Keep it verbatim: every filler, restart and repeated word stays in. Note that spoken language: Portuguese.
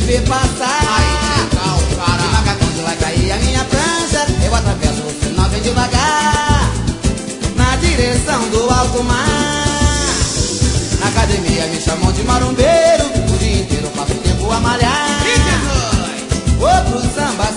ver passar. Aí, central, cara. Devagar quando vai cair a minha prancha, eu atravesso o sinal bem devagar, na direção do alto mar. Na academia me chamam de marombeiro, o dia inteiro passo tempo a malhar. Outro samba